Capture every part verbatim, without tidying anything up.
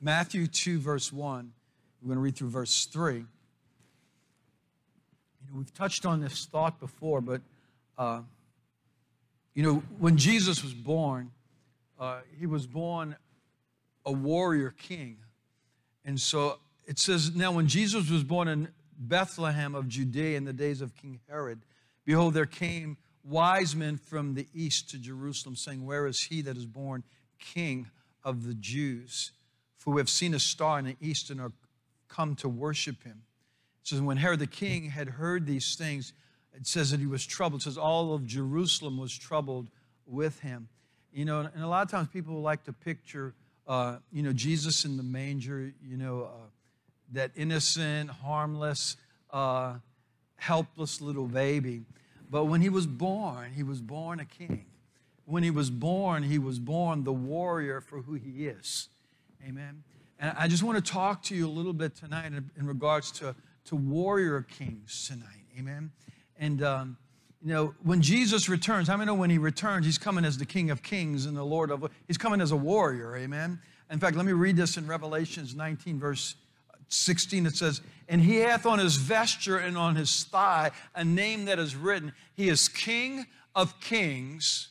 Matthew two, verse one. We're going to read through verse three. You know, we've touched on this thought before, but, uh, you know, when Jesus was born, uh, he was born a warrior king. And so it says, now when Jesus was born in Bethlehem of Judea in the days of King Herod, behold, there came wise men from the east to Jerusalem, saying, where is he that is born King of the Jews? For we have seen a star in the east and are come to worship him. It says, when Herod the king had heard these things, it says that he was troubled. It says all of Jerusalem was troubled with him. You know, and a lot of times people like to picture, uh, you know, Jesus in the manger, you know, uh, that innocent, harmless, uh, helpless little baby. But when he was born, he was born a king. When he was born, he was born the warrior for who he is. Amen. And I just want to talk to you a little bit tonight in, in regards to, to warrior kings tonight. Amen. And, um, you know, when Jesus returns, how many know when he returns, he's coming as the King of Kings and the Lord of, he's coming as a warrior. Amen. In fact, let me read this in Revelations nineteen, verse sixteen. It says, and he hath on his vesture and on his thigh a name that is written, he is King of Kings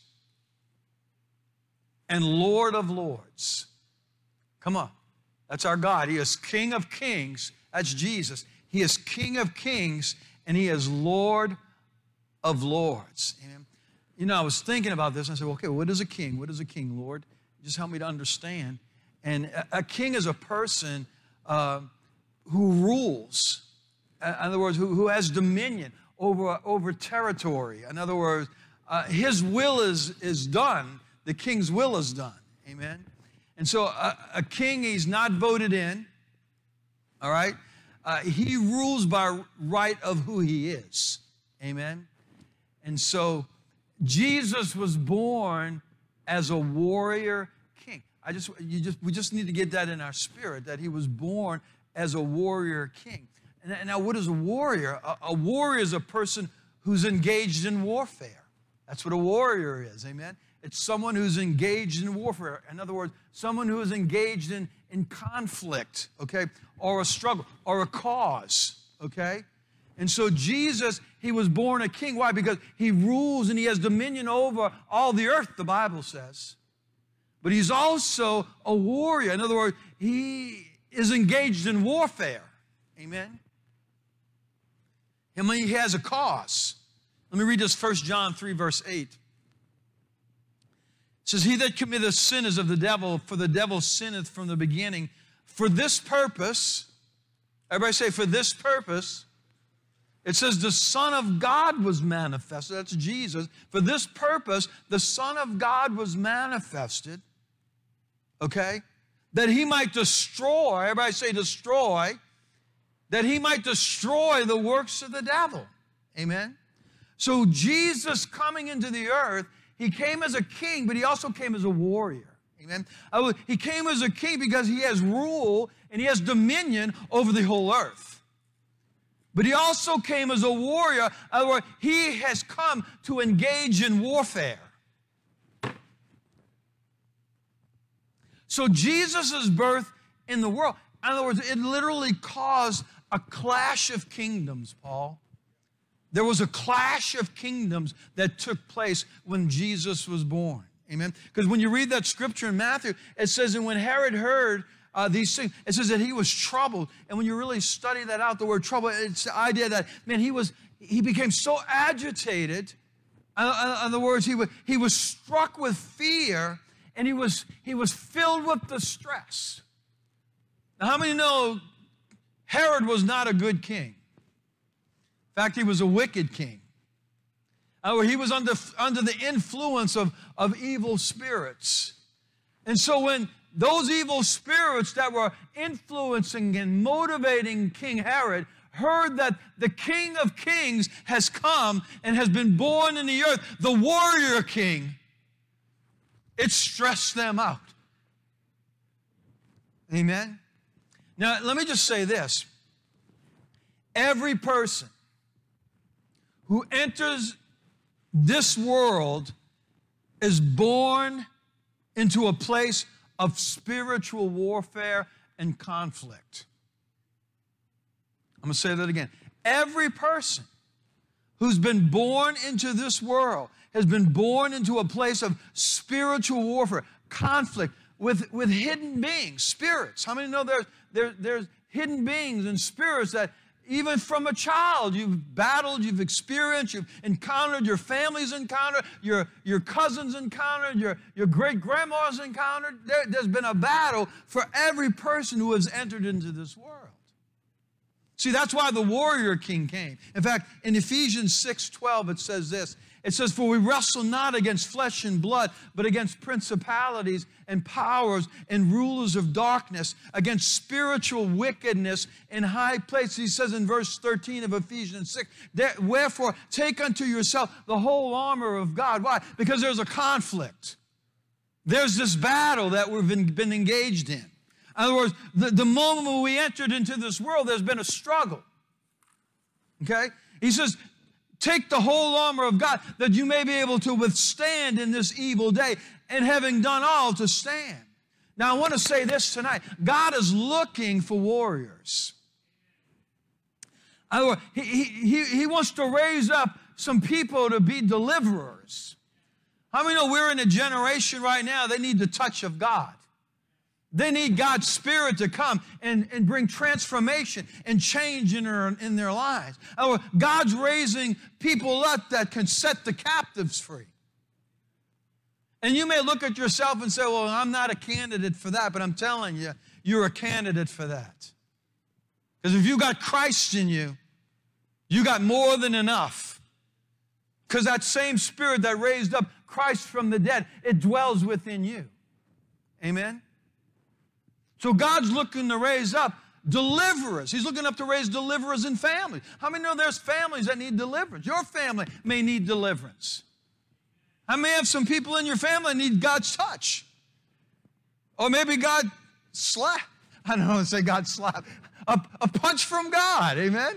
and Lord of Lords. Come on. That's our God. He is King of Kings. That's Jesus. He is King of Kings and he is Lord of Lords. Amen. You know, I was thinking about this and I said, okay, what is a king? What is a king, Lord? Just help me to understand. And a, a king is a person uh, who rules. In other words, who, who has dominion over, over territory. In other words, uh, his will is, is done. The king's will is done. Amen. And so a, a king, he's not voted in, all right? Uh, he rules by right of who he is, amen? And so Jesus was born as a warrior king. I just, you just, we just need to get that in our spirit, that he was born as a warrior king. And now what is a warrior? A, a warrior is a person who's engaged in warfare. That's what a warrior is, amen? It's someone who's engaged in warfare. In other words, someone who is engaged in, in conflict, okay, or a struggle, or a cause, okay? And so Jesus, he was born a king. Why? Because he rules and he has dominion over all the earth, the Bible says. But he's also a warrior. In other words, he is engaged in warfare, amen? I mean, he has a cause. Let me read this First John three, verse eight. It says, he that committeth sin is of the devil, for the devil sinneth from the beginning. For this purpose, everybody say, for this purpose, it says the Son of God was manifested. That's Jesus. For this purpose, the Son of God was manifested, okay, that he might destroy, everybody say destroy, that he might destroy the works of the devil. Amen? So Jesus coming into the earth, he came as a king, but he also came as a warrior. Amen. He came as a king because he has rule and he has dominion over the whole earth. But he also came as a warrior. In other words, he has come to engage in warfare. So Jesus' birth in the world, in other words, it literally caused a clash of kingdoms, Paul. There was a clash of kingdoms that took place when Jesus was born. Amen? Because when you read that scripture in Matthew, it says, and when Herod heard uh, these things, it says that he was troubled. And when you really study that out, the word trouble, it's the idea that, man, he was, he became so agitated. In other words, he was, he was struck with fear, and he was, he was filled with distress. Now, how many know Herod was not a good king? In fact, he was a wicked king. Uh, he was under, under the influence of, of evil spirits. And so when those evil spirits that were influencing and motivating King Herod heard that the King of Kings has come and has been born in the earth, the warrior king, it stressed them out. Amen? Now, let me just say this. Every person who enters this world is born into a place of spiritual warfare and conflict. I'm going to say that again. Every person who's been born into this world has been born into a place of spiritual warfare, conflict with, with hidden beings, spirits. How many know there's, there, there's hidden beings and spirits that even from a child you've battled, you've experienced, you've encountered, your family's encountered, your, your cousins encountered, your, your great-grandma's encountered. There, there's been a battle for every person who has entered into this world. See, that's why the warrior king came. In fact, in Ephesians six twelve, it says this. It says, for we wrestle not against flesh and blood, but against principalities and powers and rulers of darkness, against spiritual wickedness in high places. He says in verse thirteen of Ephesians six, wherefore take unto yourself the whole armor of God. Why? Because there's a conflict. There's this battle that we've been, been engaged in. In other words, the, the moment when we entered into this world, there's been a struggle. Okay? He says, take the whole armor of God that you may be able to withstand in this evil day, and having done all to stand. Now, I want to say this tonight. God is looking for warriors. In other words, he, he, he wants to raise up some people to be deliverers. How many know we're in a generation right now, they need the touch of God. They need God's Spirit to come and, and bring transformation and change in their, in their lives. God's raising people up that can set the captives free. And you may look at yourself and say, well, I'm not a candidate for that, but I'm telling you, you're a candidate for that. Because if you got Christ in you, you got more than enough. Because that same Spirit that raised up Christ from the dead, it dwells within you. Amen? So God's looking to raise up deliverers. He's looking up to raise deliverers in families. How many know there's families that need deliverance? Your family may need deliverance. I may have some people in your family that need God's touch. Or maybe God slap. I don't want to say God slap. A, a punch from God. Amen?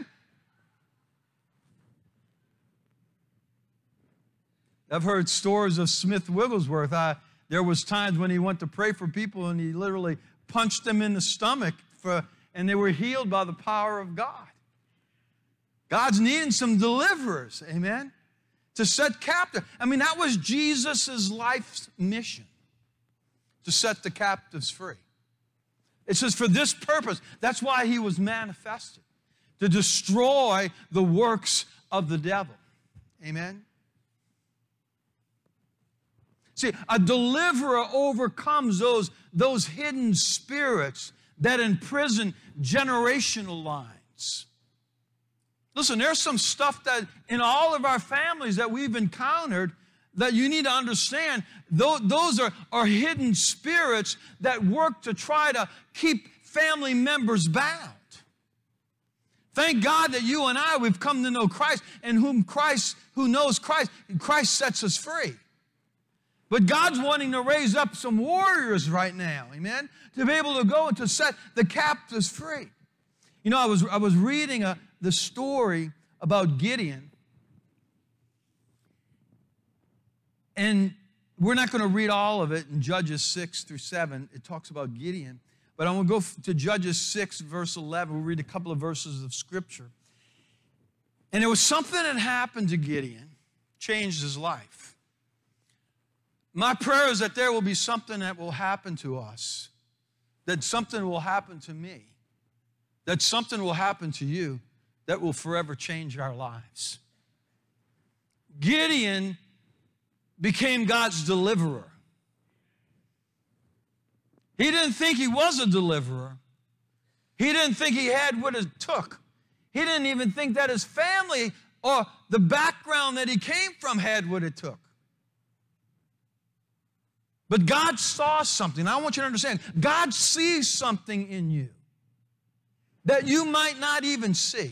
I've heard stories of Smith Wigglesworth. I, there was times when he went to pray for people and he literally punched them in the stomach, for, and they were healed by the power of God. God's needing some deliverers, amen, to set captive. I mean, that was Jesus' life's mission, to set the captives free. It says for this purpose, that's why he was manifested, to destroy the works of the devil, amen. See, a deliverer overcomes those, those hidden spirits that imprison generational lines. Listen, there's some stuff that in all of our families that we've encountered that you need to understand. Those are, are hidden spirits that work to try to keep family members bound. Thank God that you and I, we've come to know Christ, and whom Christ, who knows Christ, Christ sets us free. But God's wanting to raise up some warriors right now, amen, to be able to go and to set the captives free. You know, I was, I was reading a, the story about Gideon, and we're not going to read all of it in Judges six through seven. It talks about Gideon. But I'm going to go to Judges six, verse eleven. We'll read a couple of verses of Scripture. And there was something that happened to Gideon, changed his life. My prayer is that there will be something that will happen to us, that something will happen to me, that something will happen to you that will forever change our lives. Gideon became God's deliverer. He didn't think he was a deliverer. He didn't think he had what it took. He didn't even think that his family or the background that he came from had what it took. But God saw something. I want you to understand, God sees something in you that you might not even see.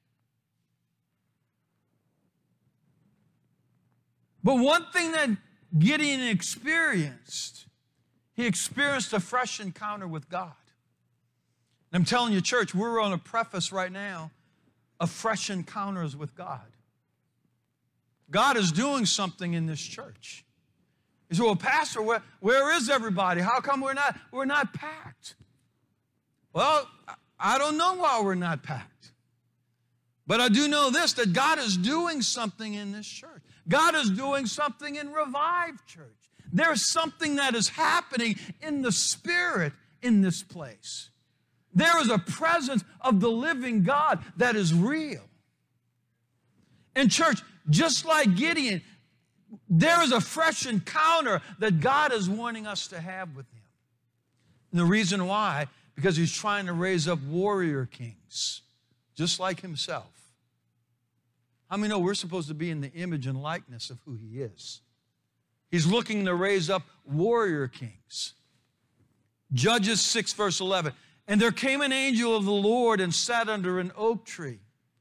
But one thing that Gideon experienced, he experienced a fresh encounter with God. And I'm telling you, church, we're on a preface right now of fresh encounters with God. God is doing something in this church. You say, well, Pastor, where, where is everybody? How come we're not, we're not packed? Well, I don't know why we're not packed. But I do know this, that God is doing something in this church. God is doing something in Revive Church. There's something that is happening in the Spirit in this place. There is a presence of the living God that is real. And church, just like Gideon, there is a fresh encounter that God is wanting us to have with him. And the reason why, because he's trying to raise up warrior kings, just like himself. How many know we're supposed to be in the image and likeness of who he is? He's looking to raise up warrior kings. Judges six, verse eleven. And there came an angel of the Lord and sat under an oak tree,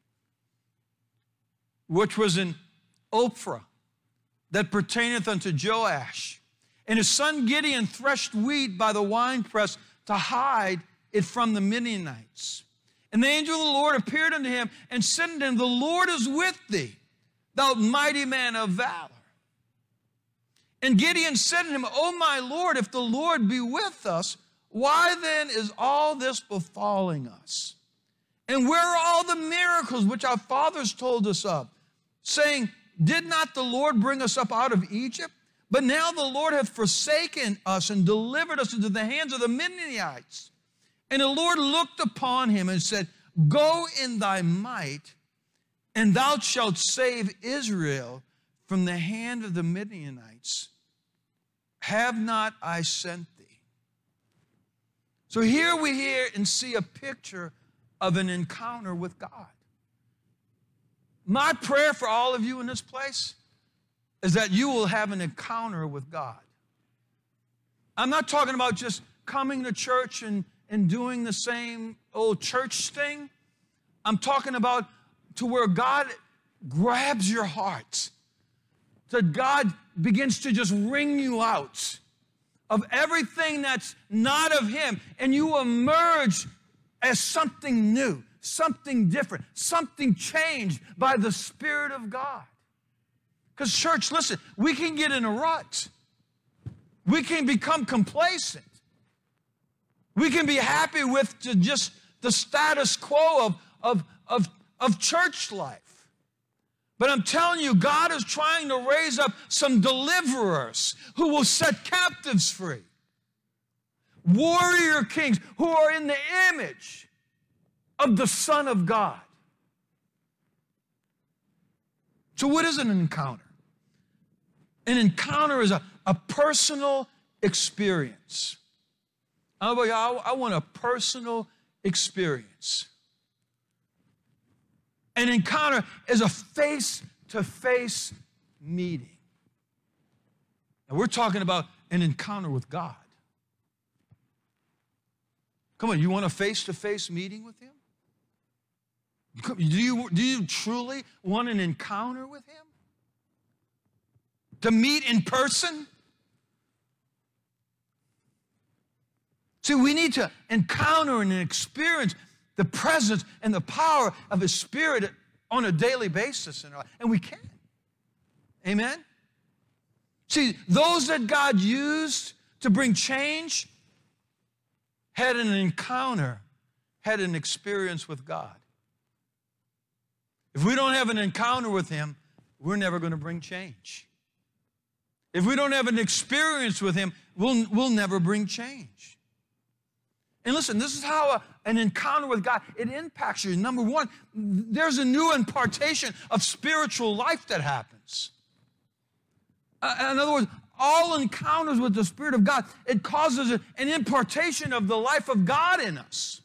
which was in Ophrah, that pertaineth unto Joash. And his son Gideon threshed wheat by the winepress to hide it from the Midianites. And the angel of the Lord appeared unto him and said unto him, the Lord is with thee, thou mighty man of valor. And Gideon said to him, O my Lord, if the Lord be with us, why then is all this befalling us? And where are all the miracles which our fathers told us of, saying, did not the Lord bring us up out of Egypt? But now the Lord hath forsaken us and delivered us into the hands of the Midianites. And the Lord looked upon him and said, go in thy might, and thou shalt save Israel from the hand of the Midianites. Have not I sent thee? So here we hear and see a picture of an encounter with God. My prayer for all of you in this place is that you will have an encounter with God. I'm not talking about just coming to church and, and doing the same old church thing. I'm talking about to where God grabs your heart, that God begins to just wring you out of everything that's not of him, and you emerge as something new, something different, something changed by the Spirit of God. Because church, listen, we can get in a rut. We can become complacent. We can be happy with the, just the status quo of, of, of, of church life. But I'm telling you, God is trying to raise up some deliverers who will set captives free. Warrior kings who are in the image of the Son of God. So what is an encounter? An encounter is a, a personal experience. I, I want a personal experience. An encounter is a face-to-face meeting. And we're talking about an encounter with God. Come on, you want a face-to-face meeting with him? Do you, do you truly want an encounter with him? To meet in person? See, we need to encounter and experience the presence and the power of his Spirit on a daily basis in our life. And we can. Amen? See, those that God used to bring change had an encounter, had an experience with God. If we don't have an encounter with him, we're never going to bring change. If we don't have an experience with him, we'll, we'll never bring change. And listen, this is how a, an encounter with God, it impacts you. Number one, there's a new impartation of spiritual life that happens. Uh, in other words, all encounters with the Spirit of God, it causes a, an impartation of the life of God in us.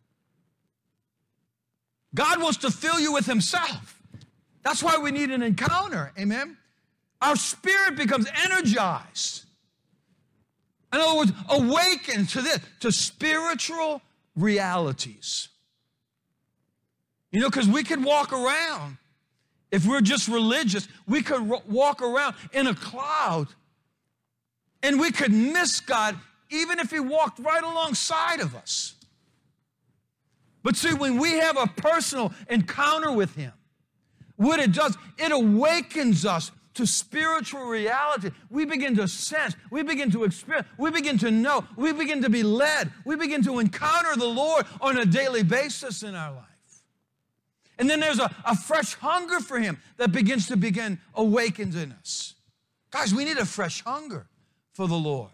God wants to fill you with himself. That's why we need an encounter, amen? Our spirit becomes energized. In other words, awakened to this, to spiritual realities. You know, because we could walk around, if we're just religious, we could walk around in a cloud and we could miss God even if he walked right alongside of us. But see, when we have a personal encounter with him, what it does, it awakens us to spiritual reality. We begin to sense, we begin to experience, we begin to know, we begin to be led, we begin to encounter the Lord on a daily basis in our life. And then there's a, a fresh hunger for him that begins to begin awakened in us. Guys, we need a fresh hunger for the Lord.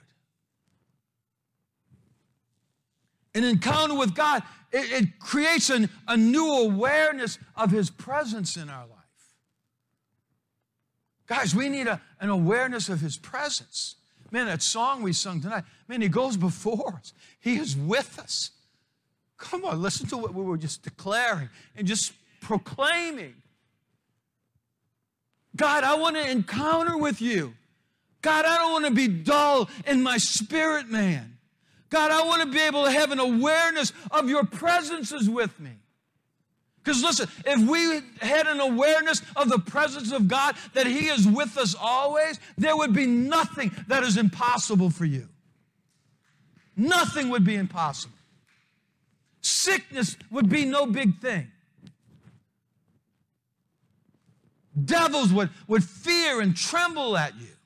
An encounter with God, it, it creates an, a new awareness of his presence in our life. Guys, we need a, an awareness of his presence. Man, that song we sung tonight, man, he goes before us. He is with us. Come on, listen to what we were just declaring and just proclaiming. God, I want to encounter with you. God, I don't want to be dull in my spirit, man. God, I want to be able to have an awareness of your presence is with me. Because listen, if we had an awareness of the presence of God, that he is with us always, there would be nothing that is impossible for you. Nothing would be impossible. Sickness would be no big thing. Devils would, would fear and tremble at you.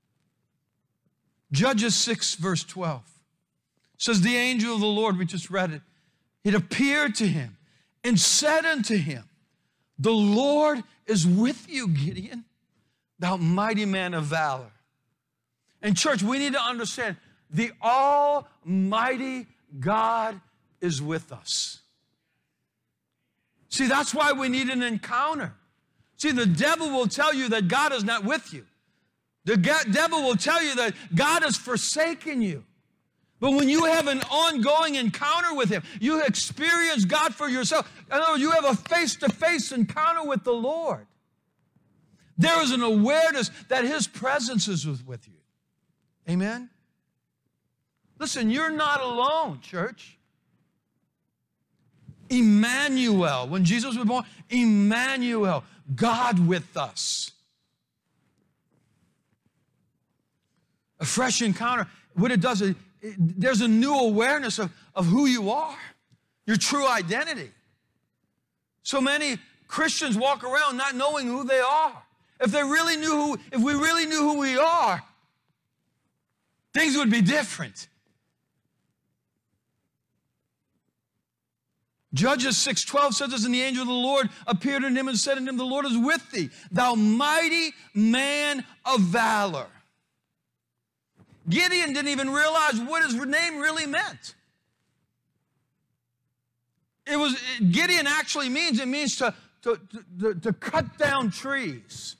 Judges six, verse twelve says, the angel of the Lord, we just read it, it appeared to him and said unto him, the Lord is with you, Gideon, thou mighty man of valor. And church, we need to understand the Almighty God is with us. See, that's why we need an encounter. See, the devil will tell you that God is not with you. The devil will tell you that God has forsaken you. But when you have an ongoing encounter with him, you experience God for yourself. In other words, you have a face-to-face encounter with the Lord. There is an awareness that his presence is with you. Amen? Listen, you're not alone, church. Emmanuel, when Jesus was born, Emmanuel, God with us. A fresh encounter, what it does is, it, there's a new awareness of, of who you are, your true identity. So many Christians walk around not knowing who they are. If they really knew who, if we really knew who we are, things would be different. Judges six twelve says this, and the angel of the Lord appeared unto him and said unto him, the Lord is with thee, thou mighty man of valor. Gideon didn't even realize what his name really meant. It was, Gideon actually means, it means to, to, to, to cut down trees.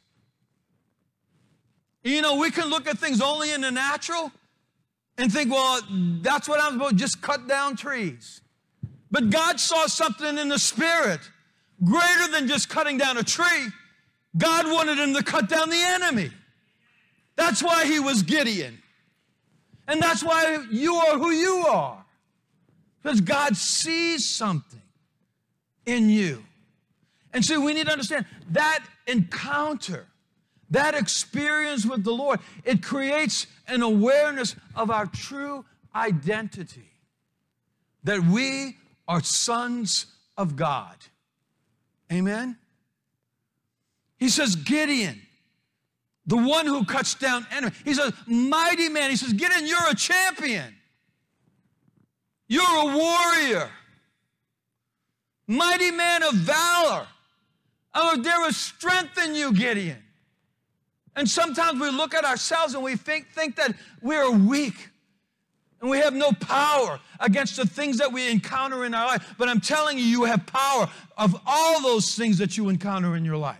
You know, we can look at things only in the natural and think, well, that's what I'm supposed to just cut down trees. But God saw something in the spirit greater than just cutting down a tree. God wanted him to cut down the enemy. That's why he was Gideon. And that's why you are who you are. Because God sees something in you. And so we need to understand that encounter, that experience with the Lord, it creates an awareness of our true identity. That we are sons of God. Amen? He says, Gideon, the one who cuts down enemies. He says, mighty man. He says, Gideon, you're a champion. You're a warrior. Mighty man of valor. Oh, there is strength in you, Gideon. And sometimes we look at ourselves and we think, think that we are weak. And we have no power against the things that we encounter in our life. But I'm telling you, you have power of all those things that you encounter in your life.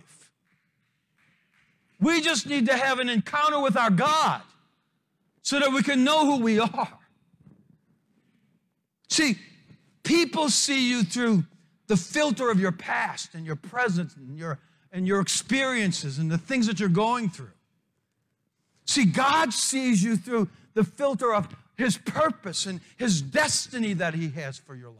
We just need to have an encounter with our God so that we can know who we are. See, people see you through the filter of your past and your present and your, and your experiences and the things that you're going through. See, God sees you through the filter of his purpose and his destiny that he has for your life.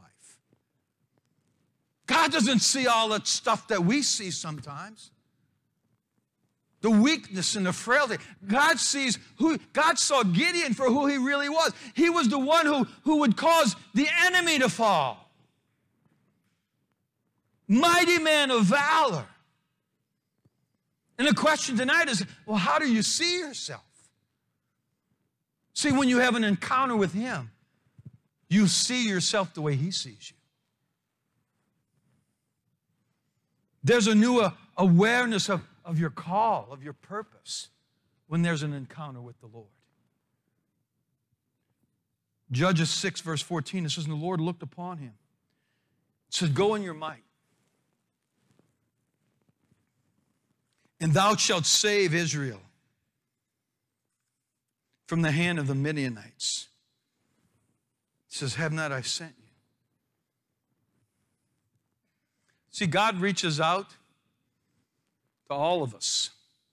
God doesn't see all that stuff that we see sometimes. The weakness and the frailty. God sees who, God saw Gideon for who he really was. He was the one who, who would cause the enemy to fall. Mighty man of valor. And the question tonight is, well, how do you see yourself? See, when you have an encounter with him, you see yourself the way he sees you. There's a new uh, awareness of, of your call, of your purpose, when there's an encounter with the Lord. Judges six, verse fourteen, it says, and the Lord looked upon him. It said, go in your might, and thou shalt save Israel from the hand of the Midianites. It says, have not I sent you? See, God reaches out to all of us,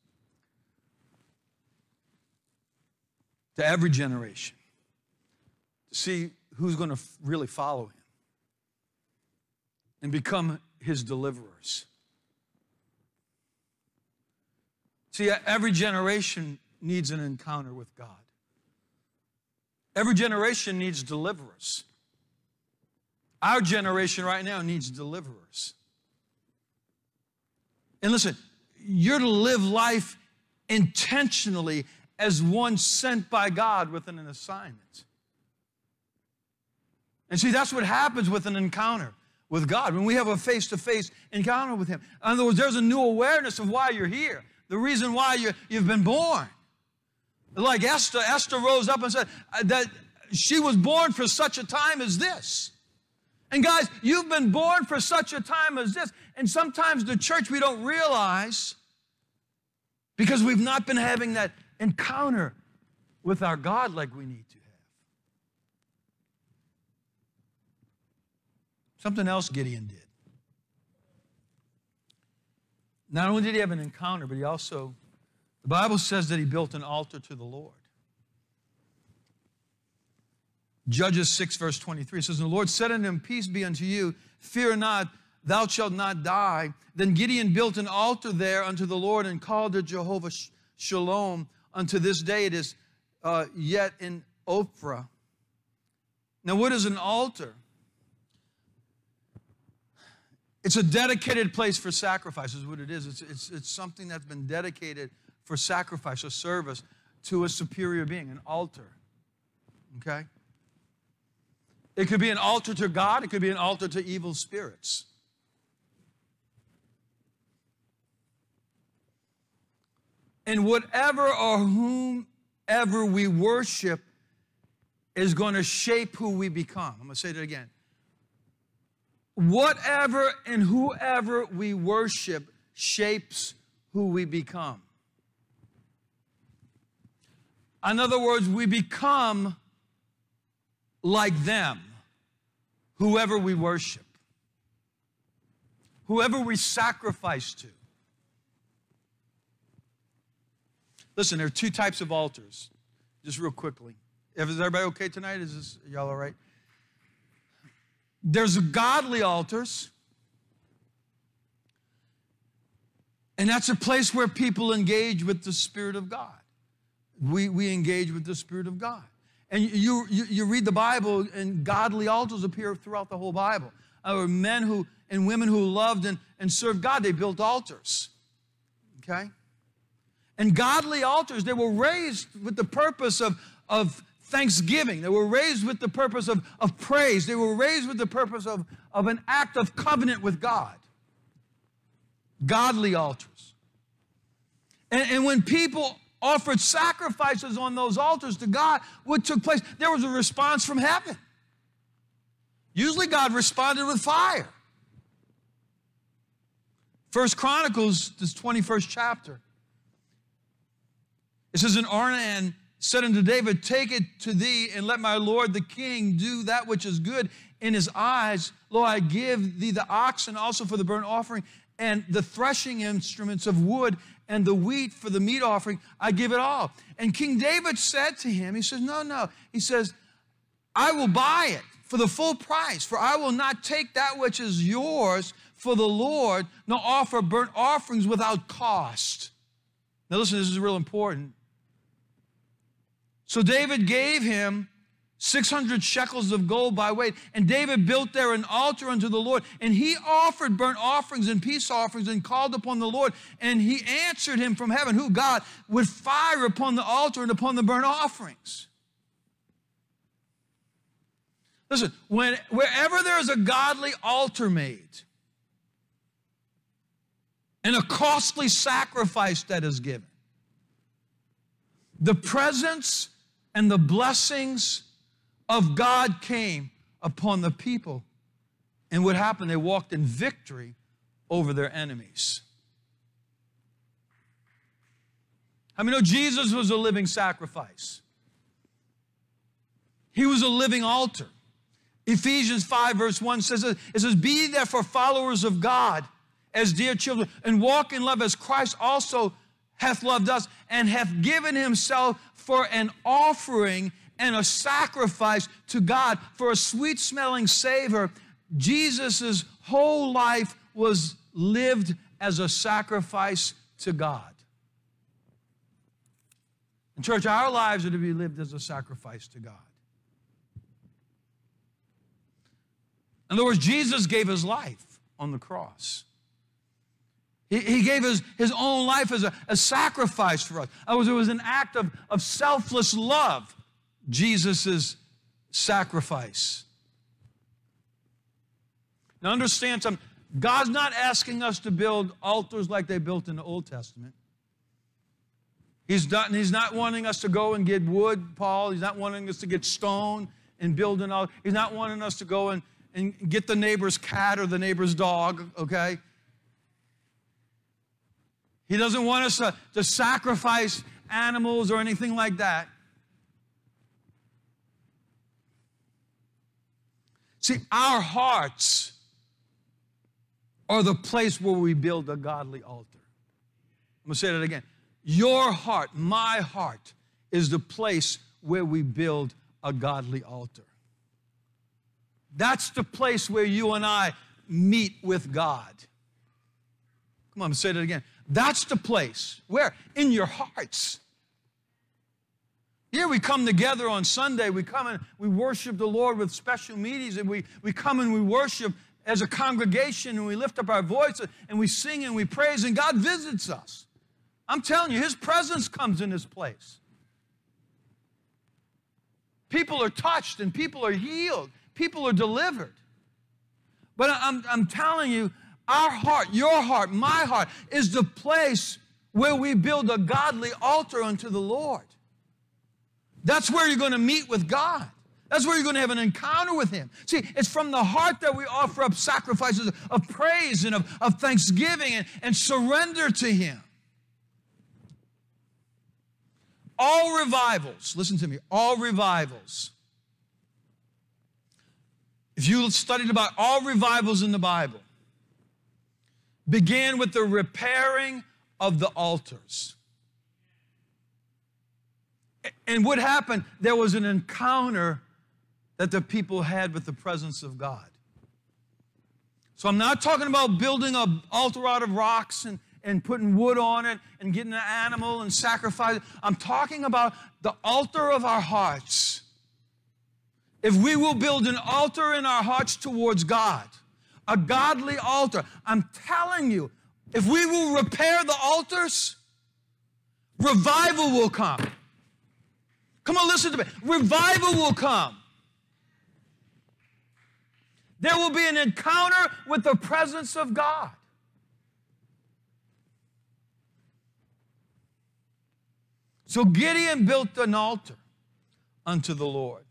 to every generation, to see who's going to really follow him and become his deliverers. See, every generation needs an encounter with God. Every generation needs deliverers. Our generation right now needs deliverers. And listen, you're to live life intentionally as one sent by God with an assignment. And see, that's what happens with an encounter with God, when we have a face-to-face encounter with him. In other words, there's a new awareness of why you're here, the reason why you, you've been born. Like Esther, Esther rose up and said that she was born for such a time as this. And guys, you've been born for such a time as this. And sometimes the church, we don't realize, because we've not been having that encounter with our God like we need to have. Something else Gideon did. Not only did he have an encounter, but he also, the Bible says that he built an altar to the Lord. Judges six, verse twenty-three says, and the Lord said unto him, peace be unto you, fear not, thou shalt not die. Then Gideon built an altar there unto the Lord and called it Jehovah Shalom. Unto this day it is uh, yet in Ophrah. Now what is an altar? It's a dedicated place for sacrifice is what it is. It's, it's, it's something that's been dedicated for sacrifice or service to a superior being, an altar, okay? It could be an altar to God. It could be an altar to evil spirits. And whatever or whomever we worship is going to shape who we become. I'm going to say that again. Whatever and whoever we worship shapes who we become. In other words, we become like them, whoever we worship, whoever we sacrifice to. Listen, there are two types of altars, just real quickly. Is everybody okay tonight? Is this, y'all all right? There's godly altars, and that's a place where people engage with the Spirit of God. We, we engage with the Spirit of God. And you, you, you read the Bible, and godly altars appear throughout the whole Bible. There were men who, and women who loved and, and served God. They built altars, okay? And godly altars, they were raised with the purpose of, of thanksgiving. They were raised with the purpose of, of praise. They were raised with the purpose of, of an act of covenant with God. Godly altars. And, and when people offered sacrifices on those altars to God, what took place? There was a response from heaven. Usually God responded with fire. First Chronicles, this twenty-first chapter. It says, and Ornan said unto David, take it to thee, and let my lord the king do that which is good in his eyes. Lo, I give thee the oxen also for the burnt offering, and the threshing instruments of wood, and the wheat for the meat offering. I give it all. And King David said to him, he says, no, no. He says, I will buy it for the full price, for I will not take that which is yours for the Lord, nor offer burnt offerings without cost. Now listen, this is real important. So David gave him six hundred shekels of gold by weight. And David built there an altar unto the Lord, and he offered burnt offerings and peace offerings and called upon the Lord, and he answered him from heaven, who, God, with fire upon the altar and upon the burnt offerings. Listen, when, wherever there is a godly altar made and a costly sacrifice that is given, the presence and the blessings of God came upon the people. And what happened? They walked in victory over their enemies. How many know Jesus was a living sacrifice? He was a living altar. Ephesians five verse one says, it says, be ye therefore followers of God as dear children, and walk in love as Christ also hath loved us, and hath given himself for an offering and a sacrifice to God, for a sweet-smelling savor. Jesus' whole life was lived as a sacrifice to God. And church, our lives are to be lived as a sacrifice to God. In other words, Jesus gave his life on the cross. He, he gave his, his own life as a, a sacrifice for us. It was, it was an act of, of selfless love, Jesus' sacrifice. Now understand something. God's not asking us to build altars like they built in the Old Testament. He's not, he's not wanting us to go and get wood, Paul. He's not wanting us to get stone and build an altar. He's not wanting us to go and, and get the neighbor's cat or the neighbor's dog, okay? He doesn't want us to, to sacrifice animals or anything like that. See, our hearts are the place where we build a godly altar. I'm going to say that again. Your heart, my heart, is the place where we build a godly altar. That's the place where you and I meet with God. Come on, say that again. That's the place. Where? In your hearts. Here we come together on Sunday. We come and we worship the Lord with special meetings, and we, we come and we worship as a congregation, and we lift up our voice, and we sing and we praise, and God visits us. I'm telling you, his presence comes in this place. People are touched, and people are healed. People are delivered. But I'm, I'm telling you, our heart, your heart, my heart, is the place where we build a godly altar unto the Lord. That's where you're going to meet with God. That's where you're going to have an encounter with him. See, it's from the heart that we offer up sacrifices of praise and of, of thanksgiving and, and surrender to him. All revivals, listen to me, all revivals. If you studied about all revivals in the Bible, began with the repairing of the altars. And what happened? There was an encounter that the people had with the presence of God. So I'm not talking about building an altar out of rocks and, and putting wood on it and getting an animal and sacrifice it. I'm talking about the altar of our hearts. If we will build an altar in our hearts towards God, a godly altar, I'm telling you, if we will repair the altars, revival will come. Come on, listen to me. Revival will come. There will be an encounter with the presence of God. So Gideon built an altar unto the Lord,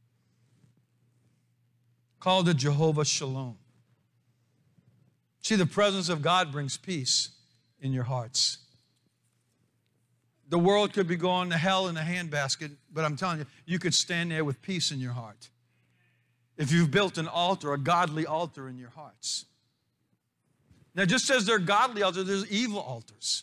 called it Jehovah Shalom. See, the presence of God brings peace in your hearts. The world could be going to hell in a handbasket, but I'm telling you, you could stand there with peace in your heart if you've built an altar, a godly altar in your hearts. Now, just as there are godly altars, there's evil altars.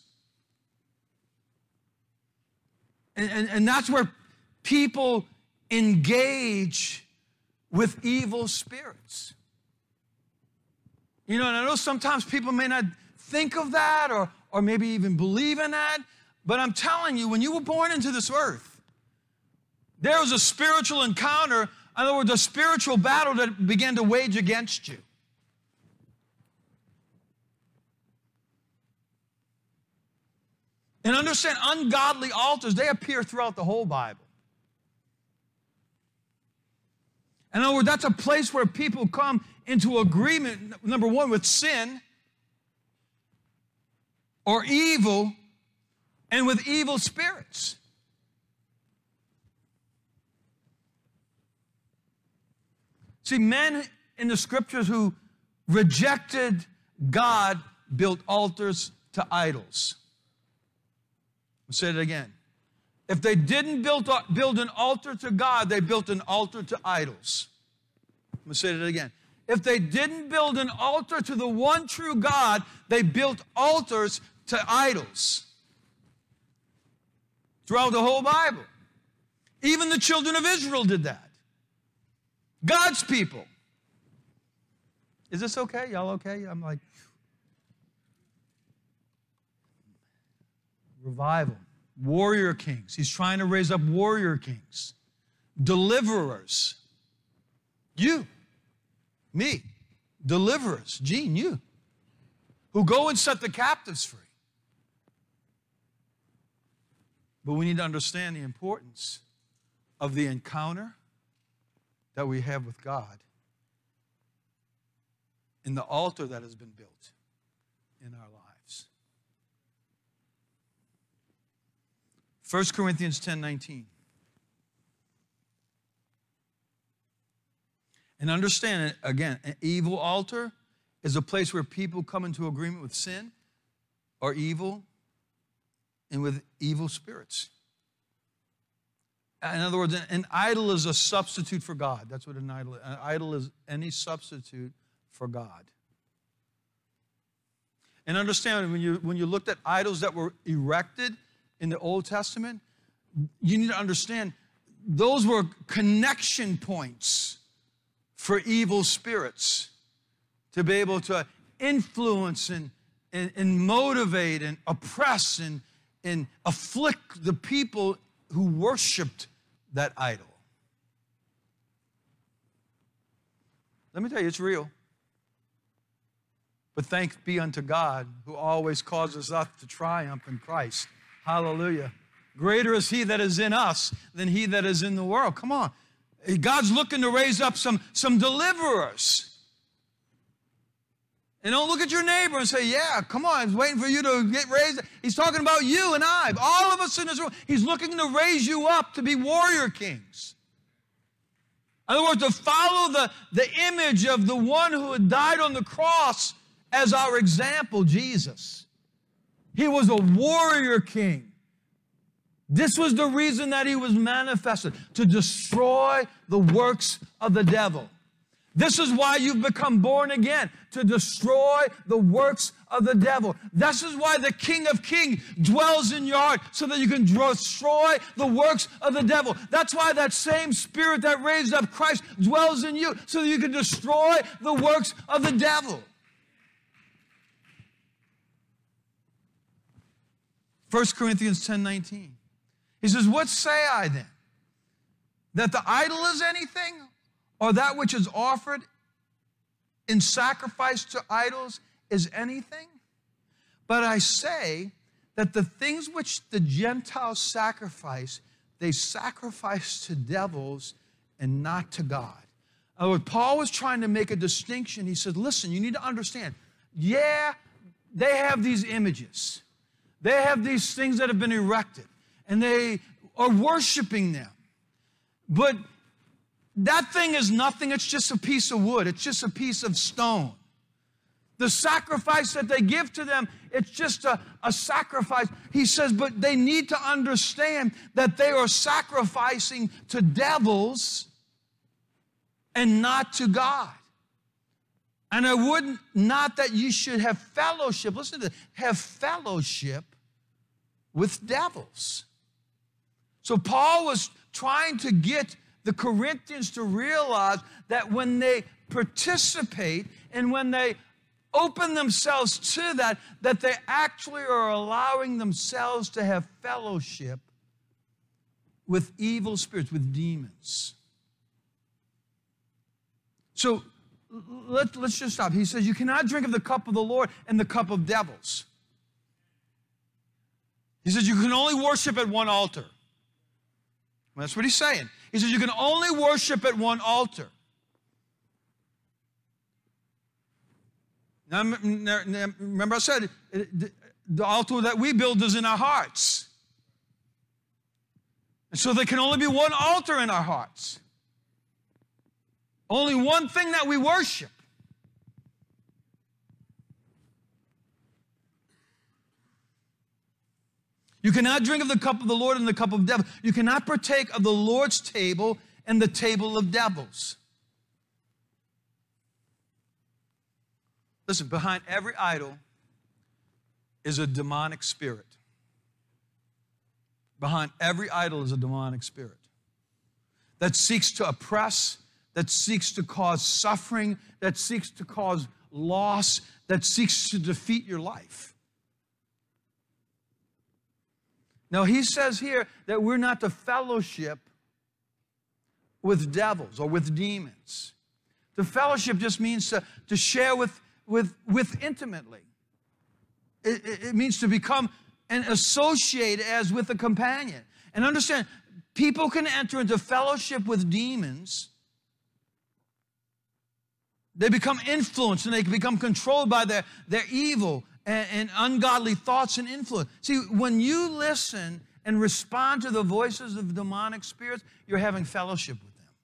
And, and, and that's where people engage with evil spirits. You know, and I know sometimes people may not think of that or, or maybe even believe in that, but I'm telling you, when you were born into this earth, There was a spiritual encounter. In other words, a spiritual battle that began to wage against you. And understand, ungodly altars, they appear throughout the whole Bible. In other words, that's a place where people come into agreement, number one, with sin or evil, and with evil spirits. See, men in the scriptures who rejected God built altars to idols. I'll say it again. If they didn't build, build an altar to God, they built an altar to idols. I'm going to say it again. If they didn't build an altar to the one true God, they built altars to idols. Throughout the whole Bible. Even the children of Israel did that. God's people. Is this okay? Y'all okay? I'm like, revival. Warrior kings. He's trying to raise up warrior kings. Deliverers. You. Me. Deliverers. Gene, you. Who go and set the captives free. But we need to understand the importance of the encounter that we have with God in the altar that has been built in our lives. First Corinthians ten nineteen. And understand, again, an evil altar is a place where people come into agreement with sin or evil and with evil spirits. In other words, an idol is a substitute for God. That's what an idol is. An idol is any substitute for God. And understand, when you, when you looked at idols that were erected in the Old Testament, you need to understand those were connection points for evil spirits to be able to influence and, and, and motivate and oppress and, and afflict the people who worshiped that idol. Let me tell you, it's real. But thanks be unto God who always causes us to triumph in Christ. Hallelujah. Greater is he that is in us than he that is in the world. Come on. God's looking to raise up some, some deliverers. And don't look at your neighbor and say, yeah, come on, he's waiting for you to get raised. He's talking about you and I, all of us in this room. He's looking to raise you up to be warrior kings. In other words, to follow the, the image of the one who had died on the cross as our example, Jesus. He was a warrior king. This was the reason that he was manifested, to destroy the works of the devil. This is why you've become born again, to destroy the works of the devil. This is why the King of Kings dwells in your heart, so that you can destroy the works of the devil. That's why that same Spirit that raised up Christ dwells in you, so that you can destroy the works of the devil. First Corinthians ten nineteen. He says, what say I then? That the idol is anything? Or that which is offered in sacrifice to idols is anything? But I say that the things which the Gentiles sacrifice, they sacrifice to devils and not to God. Uh, Paul was trying to make a distinction. He said, listen, you need to understand, yeah, they have these images. They have these things that have been erected, and they are worshiping them. But that thing is nothing. It's just a piece of wood. It's just a piece of stone. The sacrifice that they give to them, it's just a, a sacrifice. He says, but they need to understand that they are sacrificing to devils and not to God. And I would not that you should have fellowship. Listen to this. Have fellowship with devils. So Paul was trying to get the Corinthians to realize that when they participate and when they open themselves to that, that they actually are allowing themselves to have fellowship with evil spirits, with demons. So let, let's just stop. He says, you cannot drink of the cup of the Lord and the cup of devils. He says, you can only worship at one altar. That's what he's saying. He says, you can only worship at one altar. Now, remember I said, the altar that we build is in our hearts. And so there can only be one altar in our hearts. Only one thing that we worship. You cannot drink of the cup of the Lord and the cup of devils. You cannot partake of the Lord's table and the table of devils. Listen, behind every idol is a demonic spirit. Behind every idol is a demonic spirit that seeks to oppress, that seeks to cause suffering, that seeks to cause loss, that seeks to defeat your life. Now, he says here that we're not to fellowship with devils or with demons. To fellowship just means to, to share with, with, with intimately. It, it, it means to become and associate as with a companion. And understand, people can enter into fellowship with demons. They become influenced and they can become controlled by their, their evil and, and ungodly thoughts and influence. See, when you listen and respond to the voices of demonic spirits, you're having fellowship with them.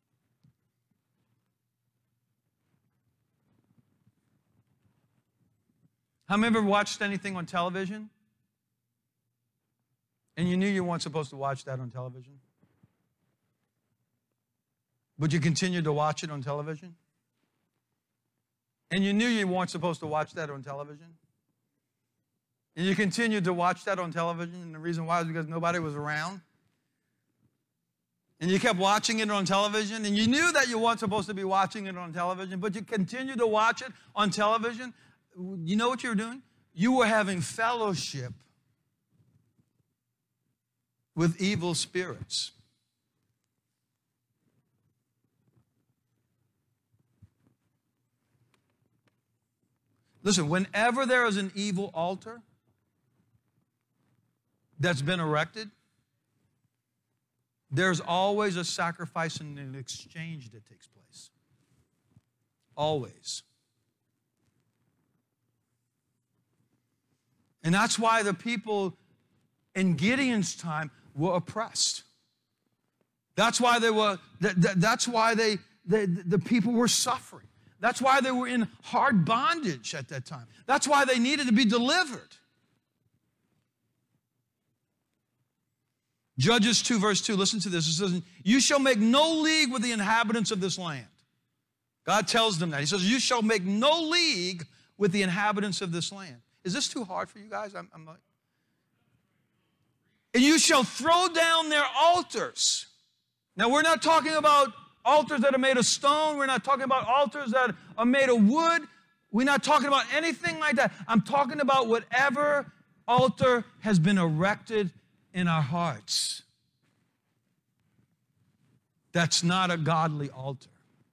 How many ever watched anything on television? And you knew you weren't supposed to watch that on television? But you continued to watch it on television? And you knew you weren't supposed to watch that on television? And you continued to watch that on television, and the reason why is because nobody was around? And you kept watching it on television, and you knew that you weren't supposed to be watching it on television, but you continued to watch it on television. You know what you were doing? You were having fellowship with evil spirits. Listen, whenever there is an evil altar that's been erected, there's always a sacrifice and an exchange that takes place. Always. And that's why the people in Gideon's time were oppressed. That's why they were, that's why they, they, the people were suffering. That's why they were in hard bondage at that time. That's why they needed to be delivered. Judges two, verse two, listen to this. It says, you shall make no league with the inhabitants of this land. God tells them that. He says, you shall make no league with the inhabitants of this land. Is this too hard for you guys? I'm, I'm like, and you shall throw down their altars. Now, we're not talking about altars that are made of stone. We're not talking about altars that are made of wood. We're not talking about anything like that. I'm talking about whatever altar has been erected in our hearts. That's not a godly altar.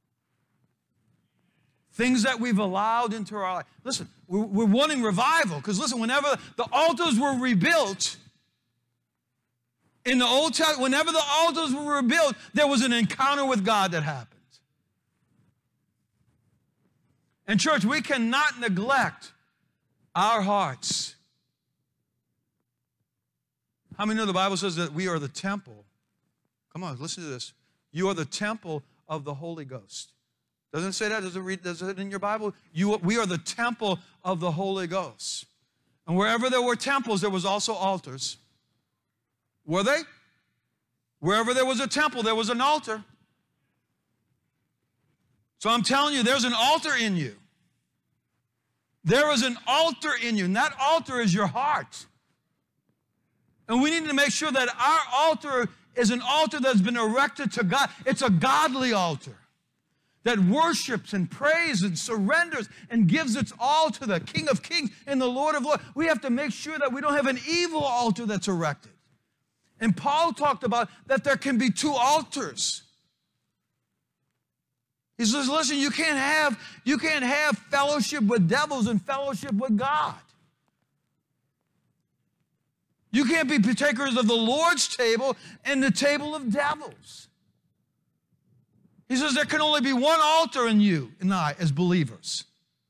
Things that we've allowed into our life. Listen, we're, we're wanting revival because, listen, whenever the altars were rebuilt, in the Old Testament, whenever the altars were rebuilt, there was an encounter with God that happened. And church, we cannot neglect our hearts. How many know the Bible says that we are the temple? Come on, listen to this. You are the temple of the Holy Ghost. Doesn't it say that? Does it read, does it in your Bible? You, we are the temple of the Holy Ghost. And wherever there were temples, there was also altars. Were they? Wherever there was a temple, there was an altar. So I'm telling you, there's an altar in you. There is an altar in you, and that altar is your heart. And we need to make sure that our altar is an altar that's been erected to God. It's a godly altar that worships and prays and surrenders and gives its all to the King of Kings and the Lord of Lords. We have to make sure that we don't have an evil altar that's erected. And Paul talked about that there can be two altars. He says, listen, you can't have, you can't have fellowship with devils and fellowship with God. You can't be partakers of the Lord's table and the table of devils. He says there can only be one altar in you and I as believers.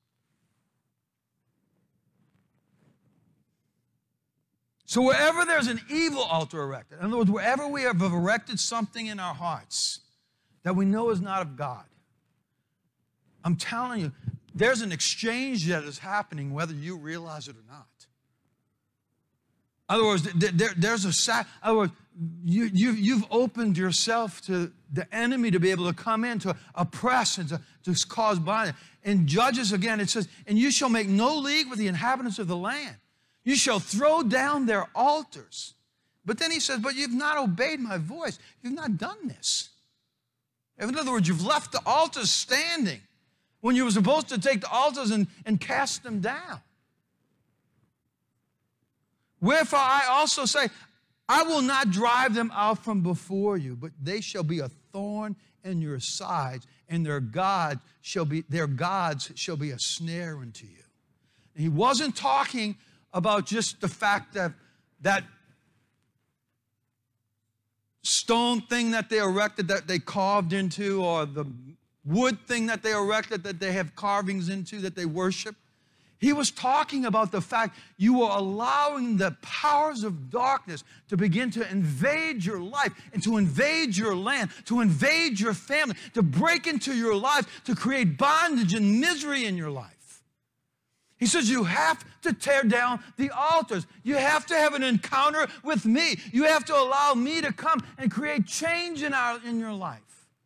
So wherever there's an evil altar erected, in other words, wherever we have erected something in our hearts that we know is not of God, I'm telling you, there's an exchange that is happening whether you realize it or not. In other words, there, there's a sac. In other words, you, you, you've opened yourself to the enemy to be able to come in, to oppress and to, to cause bondage. In Judges, again, it says, and you shall make no league with the inhabitants of the land. You shall throw down their altars. But then he says, but you've not obeyed my voice. You've not done this. In other words, you've left the altars standing when you were supposed to take the altars and, and cast them down. Wherefore I also say, I will not drive them out from before you, but they shall be a thorn in your sides, and their God shall be their gods shall be a snare unto you. And he wasn't talking about just the fact that that stone thing that they erected, that they carved into, or the wood thing that they erected, that they have carvings into, that they worship. He was talking about the fact you are allowing the powers of darkness to begin to invade your life and to invade your land, to invade your family, to break into your life, to create bondage and misery in your life. He says you have to tear down the altars. You have to have an encounter with me. You have to allow me to come and create change in, our, in your life.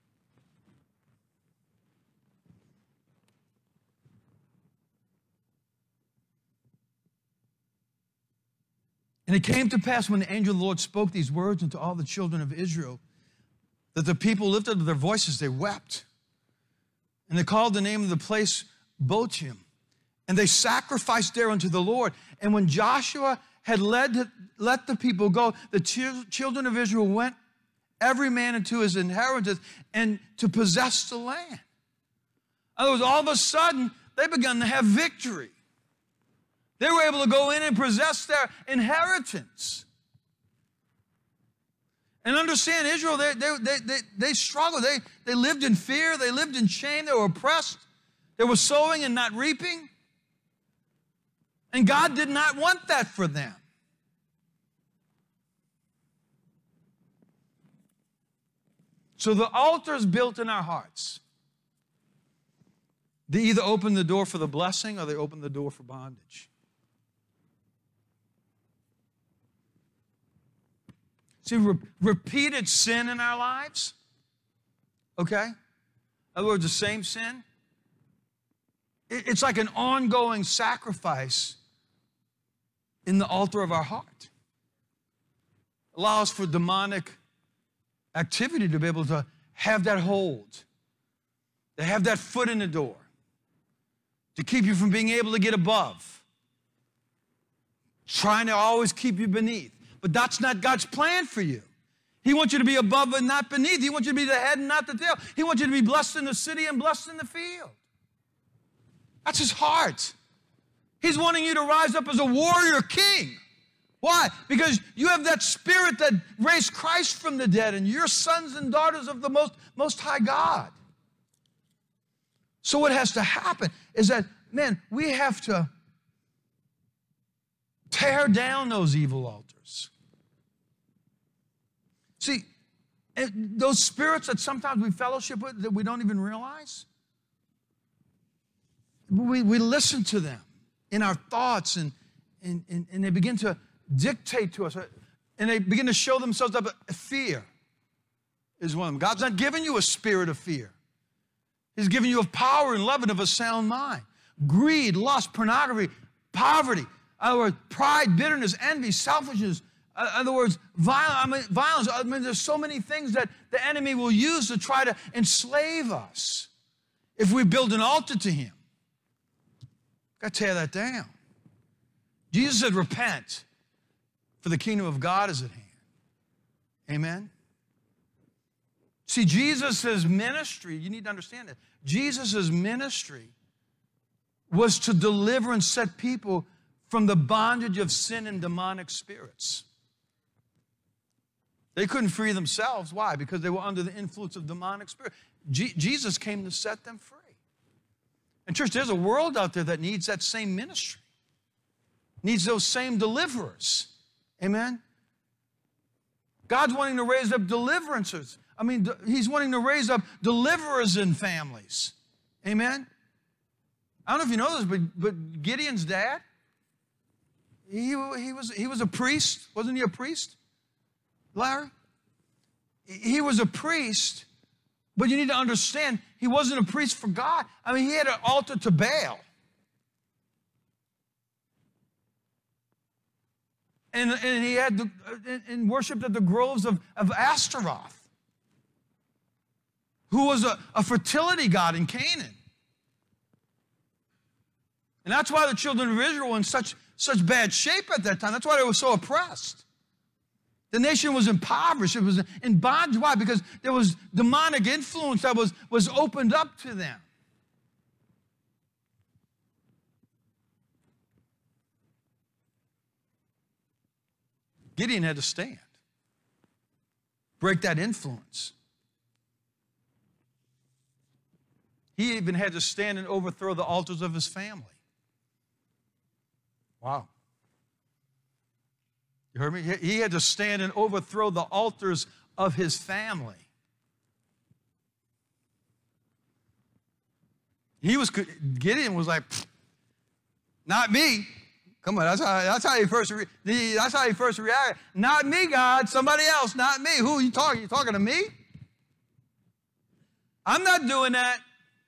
And it came to pass when the angel of the Lord spoke these words unto all the children of Israel, that the people lifted up their voices, they wept. And they called the name of the place Bochim. And they sacrificed there unto the Lord. And when Joshua had led, let the people go, the ch- children of Israel went every man into his inheritance and to possess the land. In other words, all of a sudden, they began to have victory. They were able to go in and possess their inheritance. And understand, Israel, they, they, they, they, they struggled. They, they lived in fear. They lived in shame. They were oppressed. They were sowing and not reaping. And God did not want that for them. So the altars built in our hearts, they either open the door for the blessing or they open the door for bondage. See, re- repeated sin in our lives, okay? In other words, the same sin. It, it's like an ongoing sacrifice in the altar of our heart. Allows for demonic activity to be able to have that hold, to have that foot in the door, to keep you from being able to get above, trying to always keep you beneath. But that's not God's plan for you. He wants you to be above and not beneath. He wants you to be the head and not the tail. He wants you to be blessed in the city and blessed in the field. That's his heart. He's wanting you to rise up as a warrior king. Why? Because you have that spirit that raised Christ from the dead, and you're sons and daughters of the most, most high God. So what has to happen is that, man, we have to tear down those evil altars. See, those spirits that sometimes we fellowship with that we don't even realize, we, we listen to them in our thoughts, and, and, and, and they begin to dictate to us, and they begin to show themselves up. Fear is one of them. God's not giving you a spirit of fear. He's giving you of power and love and of a sound mind. Greed, lust, pornography, poverty, in other words, pride, bitterness, envy, selfishness, in other words, violence. I mean, violence. I mean, there's so many things that the enemy will use to try to enslave us if we build an altar to him. Got to tear that down. Jesus said, repent, for the kingdom of God is at hand. Amen? See, Jesus' ministry, you need to understand it. Jesus' ministry was to deliver and set people from the bondage of sin and demonic spirits. They couldn't free themselves. Why? Because they were under the influence of demonic spirit. Je- Jesus came to set them free. And church, there's a world out there that needs that same ministry, needs those same deliverers. Amen? God's wanting to raise up deliverances. I mean, he's wanting to raise up deliverers in families. Amen? I don't know if you know this, but, but Gideon's dad, he, he, was, he was a priest. Wasn't he a priest, Larry? He was a priest, but you need to understand, he wasn't a priest for God. I mean, he had an altar to Baal. And, and he had the, and worshipped at the groves of, of Ashtaroth, who was a, a fertility god in Canaan. And that's why the children of Israel were in such, such bad shape at that time. That's why they were so oppressed. The nation was impoverished. It was in bondage. Why? Because there was demonic influence that was, was opened up to them. Gideon had to stand, break that influence. He even had to stand and overthrow the altars of his family. Wow. You heard me? He had to stand and overthrow the altars of his family. He was, Gideon was like, not me. Come on, that's how, that's how he first re, that's how he first reacted. Not me, God, somebody else, not me. Who are you talking? You talking to me? I'm not doing that.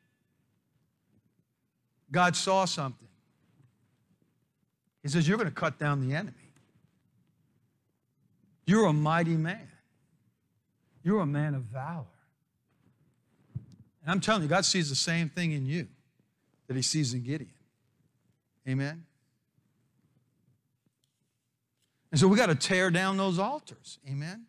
God saw something. He says, you're going to cut down the enemy. You're a mighty man. You're a man of valor. And I'm telling you, God sees the same thing in you that he sees in Gideon. Amen? And so we got to tear down those altars. Amen?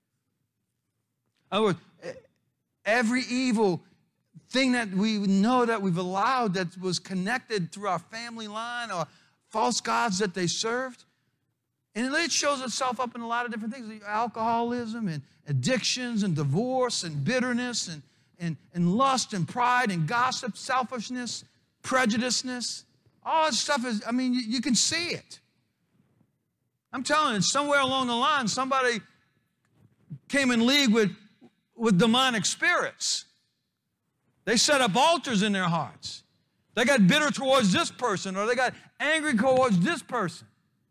In other words, every evil thing that we know that we've allowed that was connected through our family line or false gods that they served, and it shows itself up in a lot of different things, alcoholism and addictions and divorce and bitterness and, and, and lust and pride and gossip, selfishness, prejudiceness. All that stuff is, I mean, you, you can see it. I'm telling you, somewhere along the line, somebody came in league with, with demonic spirits. They set up altars in their hearts. They got bitter towards this person, or they got angry towards this person.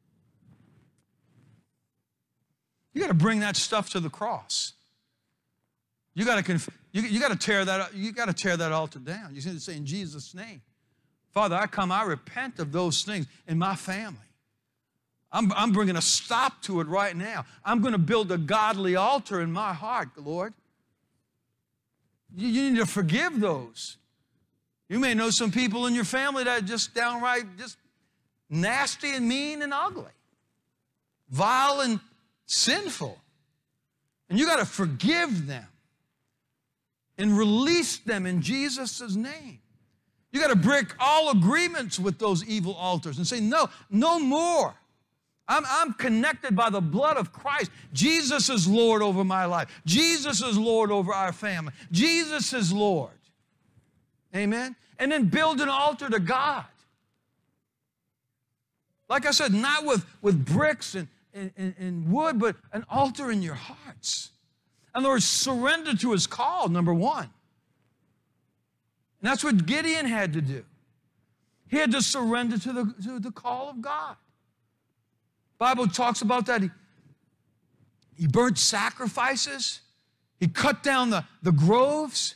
You got to bring that stuff to the cross. You got to conf- you, you got to tear that you got to tear that altar down. You need to say in Jesus' name, Father, I come, I repent of those things in my family. I'm, I'm bringing a stop to it right now. I'm going to build a godly altar in my heart, Lord. You, you need to forgive those. You may know some people in your family that are just downright just nasty and mean and ugly, vile and sinful. And you got to forgive them and release them in Jesus' name. You got to break all agreements with those evil altars and say, no, no more. I'm, I'm connected by the blood of Christ. Jesus is Lord over my life. Jesus is Lord over our family. Jesus is Lord. Amen? And then build an altar to God. Like I said, not with, with bricks and, and, and wood, but an altar in your hearts. In other words, surrender to his call, number one. And that's what Gideon had to do. He had to surrender to the, to the call of God. Bible talks about that. He, he burnt sacrifices. He cut down the, the groves.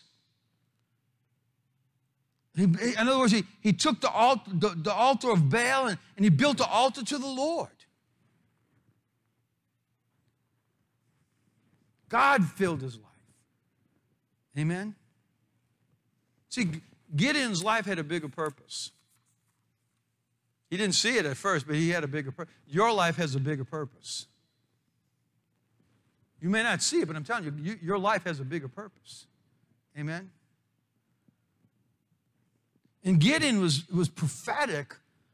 He, in other words, he, he took the altar, the, the altar of Baal and, and he built the altar to the Lord. God filled his life. Amen? See, Gideon's life had a bigger purpose. He didn't see it at first, but he had a bigger purpose. Your life has a bigger purpose. You may not see it, but I'm telling you, you your life has a bigger purpose. Amen? And Gideon was, was prophetic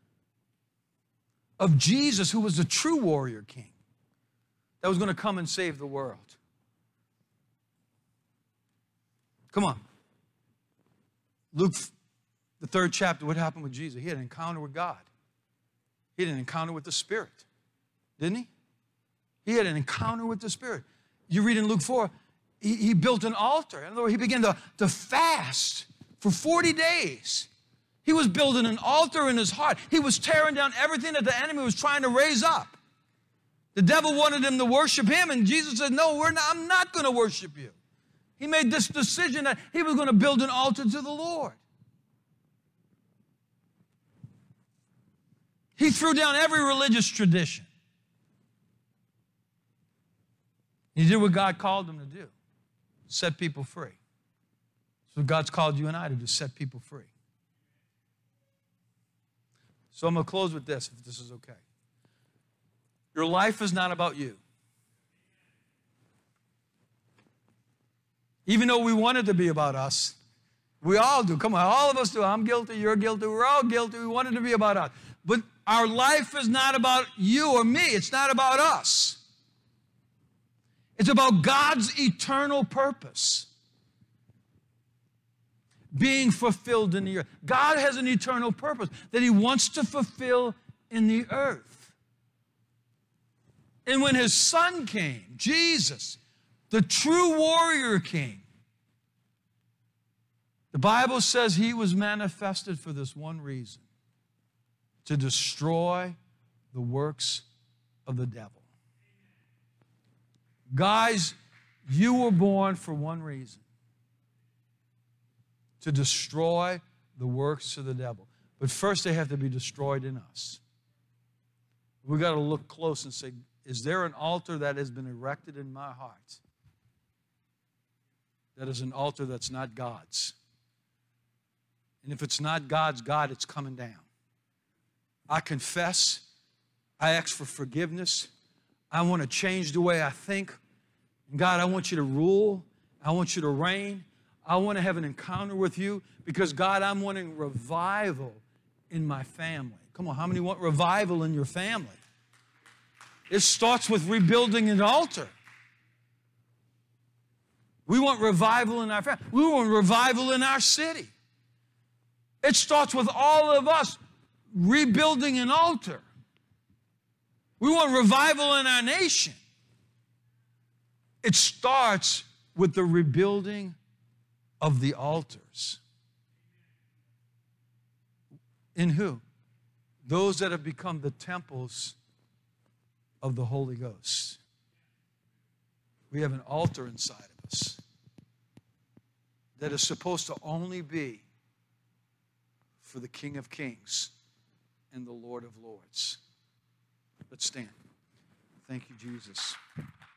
of Jesus, who was the true warrior king that was going to come and save the world. Come on. Luke, the third chapter, what happened with Jesus? He had an encounter with God. He had an encounter with the Spirit, didn't he? He had an encounter with the Spirit. You read in Luke four, he, he built an altar. In other words, he began to, to fast for forty days. He was building an altar in his heart. He was tearing down everything that the enemy was trying to raise up. The devil wanted him to worship him, and Jesus said, no, we're not, I'm not going to worship you. He made this decision that he was going to build an altar to the Lord. He threw down every religious tradition. He did what God called him to do, set people free. So God's called you and I to do, set people free. So I'm going to close with this, if this is okay. Your life is not about you. Even though we want it to be about us, we all do. Come on, all of us do. I'm guilty, you're guilty, we're all guilty. We want it to be about us. But our life is not about you or me. It's not about us. It's about God's eternal purpose being fulfilled in the earth. God has an eternal purpose that he wants to fulfill in the earth. And when his son came, Jesus, the true warrior king, the Bible says he was manifested for this one reason: to destroy the works of the devil. Guys, you were born for one reason: to destroy the works of the devil. But first they have to be destroyed in us. We've got to look close and say, is there an altar that has been erected in my heart that is an altar that's not God's? And if it's not God's, God, it's coming down. I confess. I ask for forgiveness. I want to change the way I think. And God, I want you to rule. I want you to reign. I want to have an encounter with you because, God, I'm wanting revival in my family. Come on, how many want revival in your family? It starts with rebuilding an altar. We want revival in our family. We want revival in our city. It starts with all of us rebuilding an altar. We want revival in our nation. It starts with the rebuilding of the altars. In who? Those that have become the temples of the Holy Ghost. We have an altar inside of us that is supposed to only be for the King of Kings and the Lord of Lords. Let's stand. Thank you, Jesus.